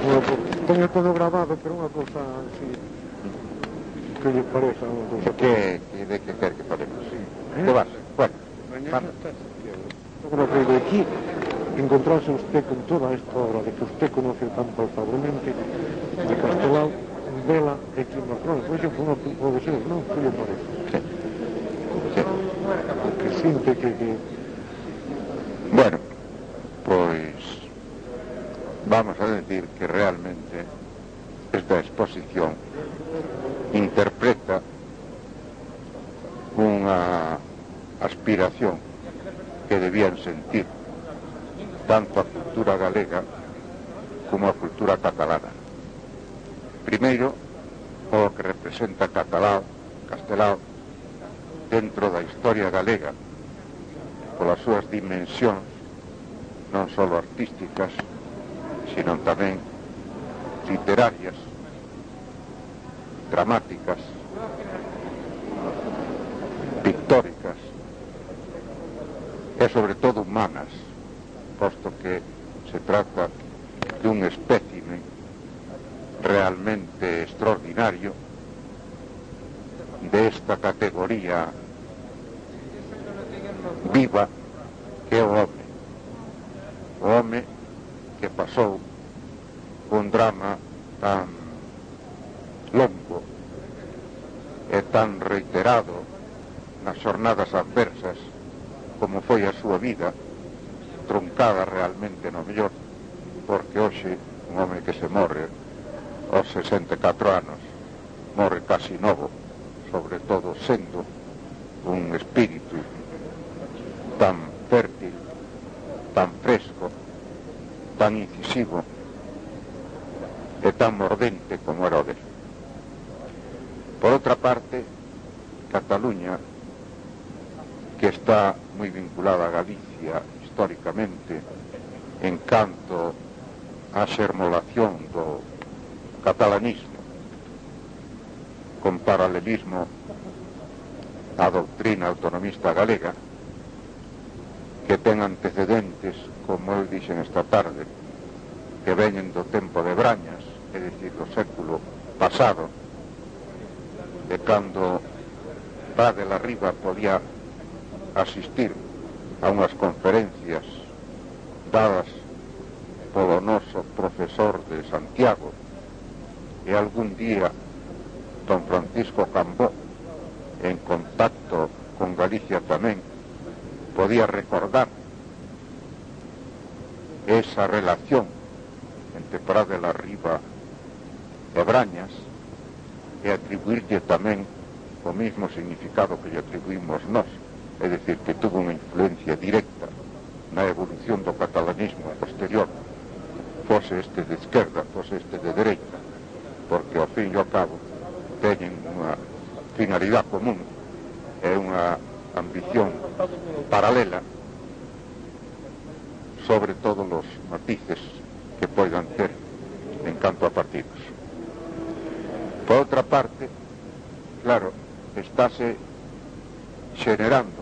Bueno, pues, teño todo grabado, pero unha cosa así que lle pareza unha cousa de que quer que falemos? Sí. Que vas? Bueno, Mañana está Santiago. Yo creo que de aquí encontrarse usted con toda esta obra de que usted conoce tan palpablemente de Castelao, Vela e Quimacrón. Por exemplo, non pode ser, non? Que lle parece? sí. Sí. Que sinte que... Bueno, pois vamos a decir que realmente esta exposición interpreta unha aspiración que debían sentir tanto a cultura galega como a cultura catalana. Primeiro, o que representa Castelao dentro da historia galega polas súas dimensións non só artísticas sino tamén literarias, dramáticas, pictóricas e sobre todo humanas, posto que se trata de un espécimen realmente extraordinario de esta categoría viva que é o home que pasou un drama tan longo e tan reiterado nas xornadas adversas como foi a súa vida, truncada realmente no mellor, porque hoxe un home que se morre aos 64 anos morre casi novo, sobre todo sendo un espírito tan fértil, tan fresco, tan incisivo e tan mordente como era o dele. Por outra parte, Cataluña, que está moi vinculada a Galicia históricamente en canto á xermolación do catalanismo con paralelismo á doutrina autonomista galega, que ten antecedentes, como eu dixen esta tarde, que veñen do tempo de Brañas, é dicir, do século pasado, de cando Prat de la Riba podía asistir a unhas conferencias dadas polo noso profesor de Santiago, e algún día don Francisco Cambó, en contacto con Galicia tamén, podía recordar esa relación entre Prat de la Riba e Brañas e atribuirlle tamén o mismo significado que lle atribuímos nós, é dicir, que tuvo unha influencia directa na evolución do catalanismo posterior, fose este de esquerda, fose este de dereita, porque ao fin e ao cabo teñen unha finalidade común e unha ambición paralela sobre todos os matices que poidan ter en canto a partidos. Por outra parte, claro, estáse xenerando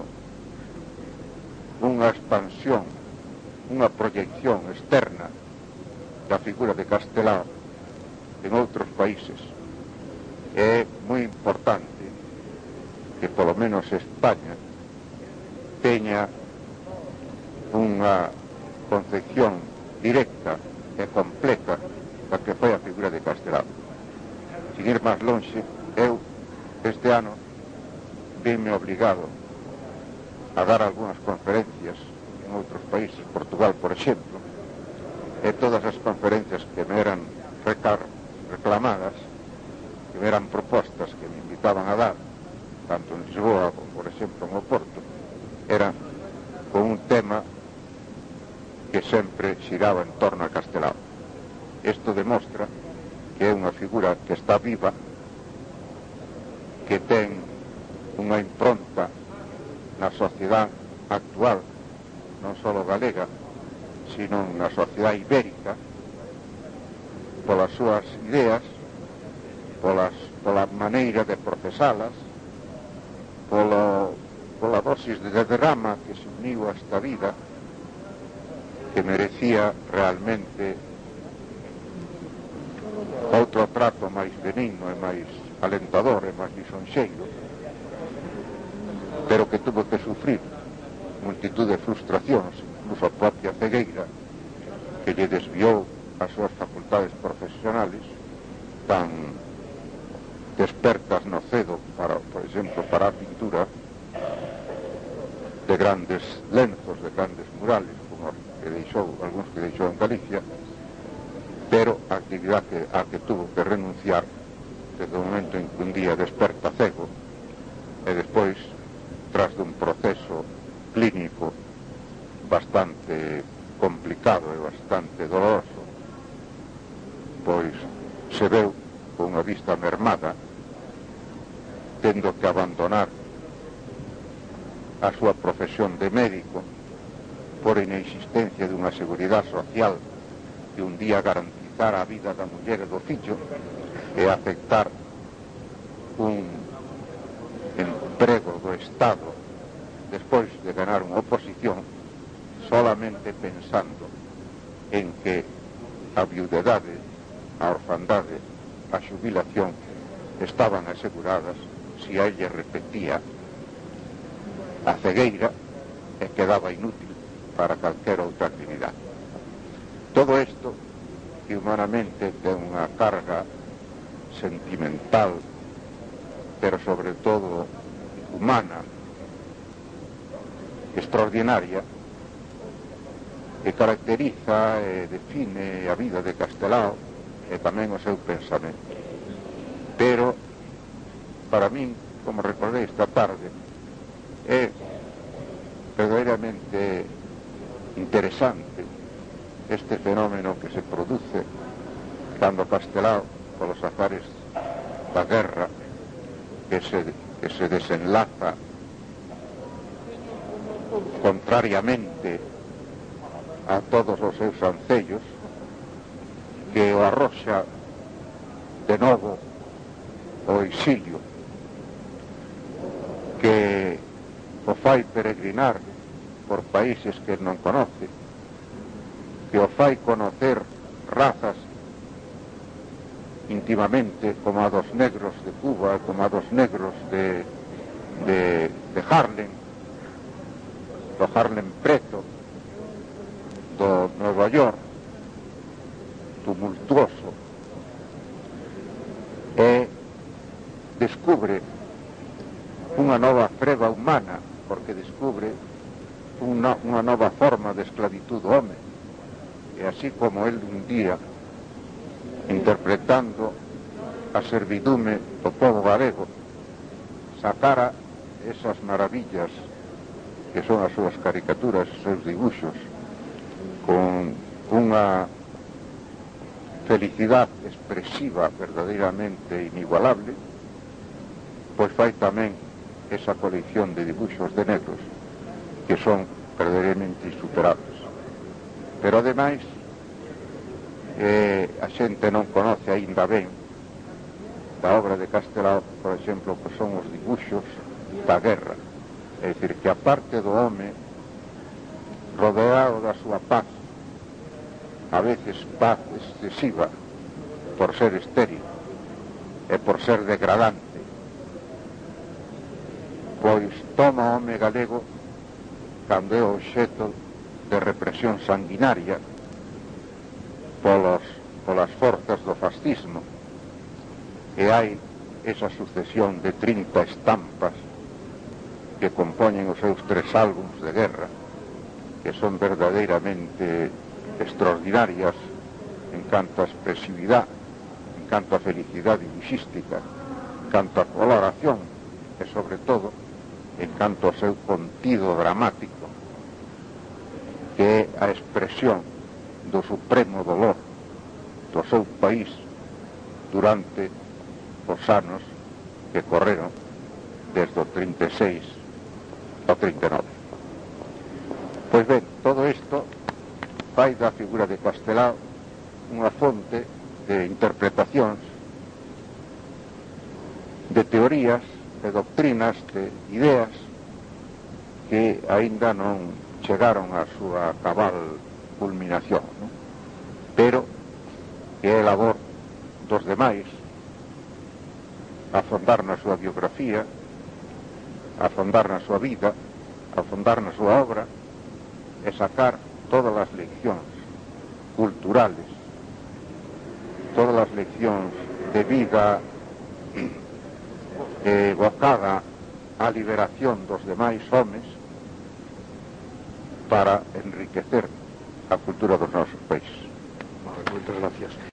unha expansión, unha proyección externa da figura de Castelao en outros países. É moi importante que polo menos España teña unha concepción directa e completa da que foi a figura de Castelao. Sin ir máis lonxe, eu este ano vime obligado a dar algunhas conferencias en outros países, Portugal por exemplo, e todas as conferencias que me eran reclamadas, que me eran propostas que me invitaban a dar, tanto en Lisboa como por exemplo en Oporto, eran con un tema que sempre xiraba en torno a Castelao. Isto demostra que é unha figura que está viva, que ten unha impronta na sociedade actual, non só galega, sino na sociedade ibérica, polas súas ideas, pola maneira de procesalas, pola dosis de drama que se uniu a esta vida, que merecía realmente outro trato máis benigno e máis alentador e máis lisonxeiro, pero que tuvo que sufrir multitud de frustracións, incluso a propia cegueira, que lle desviou as súas facultades profesionales tan despertas no cedo para, por exemplo, para a pintura de grandes lenzos, de grandes murales, como que deixou, algúns que deixou en Galicia, pero a actividade a que tuvo que renunciar desde o momento en que un día desperta cego e despois, tras dun proceso clínico bastante complicado e bastante doloroso, pois se veu con unha vista mermada, tendo que abandonar a súa profesión de médico por inexistencia dunha seguridade social que un día garantizara a vida da muller e do fillo, e aceptar un emprego do Estado despois de ganar unha oposición, solamente pensando en que a viudedade, a orfandade, a xubilación estaban aseguradas se a elle repetía a cegueira e quedaba inútil para calquera outra actividade. Todo isto, que humanamente ten unha carga sentimental, pero sobre todo humana, extraordinaria, que caracteriza e define a vida de Castelao e tamén o seu pensamento. Pero, para min, como recordei esta tarde, é verdadeiramente interesante este fenómeno que se produce cando Castelao, polos azares da guerra, que se desenlaza contrariamente a todos os seus ancellos, que o arroxa de novo o exilio, que o fai peregrinar por países que non conoce, que o fai conocer razas íntimamente, como a dos negros de Cuba, como a dos negros de Harlem, do Harlem preto, do Nova York tumultuoso, e descubre unha nova freba humana, porque descubre unha nova forma de esclavitud do home, e así como el un día, interpretando a servidume do povo galego, sacara esas maravillas que son as súas caricaturas, os seus dibuxos, con unha felicidade expresiva verdadeiramente inigualable, pois fai tamén esa colección de dibuxos de negros que son verdadeiramente insuperables. Pero ademais, a xente non conoce aínda ben da obra de Castelao, por exemplo, que son os dibuxos da guerra, é dicir, que a parte do home rodeado da súa paz, a veces paz excesiva por ser estéril e por ser degradante, pois toma o home galego cando é obxeto de represión sanguinaria polas forzas do fascismo, e hai esa sucesión de 30 estampas que compoñen os seus 3 álbums de guerra, que son verdadeiramente extraordinarias en canto a expresividade, en canto a felicidade dibuxística, en canto a coloración e, sobre todo, en canto ao seu contido dramático, que é a expresión do supremo dolor do seu país durante os anos que correron desde o 36 ao 39. Pois ben, todo isto fai da figura de Castelao unha fonte de interpretacións, de teorías, de doctrinas, de ideas que aínda non chegaron á súa cabal culminación, non? Pero que é labor dos demais, afondar na súa biografía, afondar na súa vida, afondar na súa obra e sacar todas as leccións culturales, todas as leccións de vida evocada a liberación dos demais homes para enriquecer a cultura dos nosos países. Moitas gracias.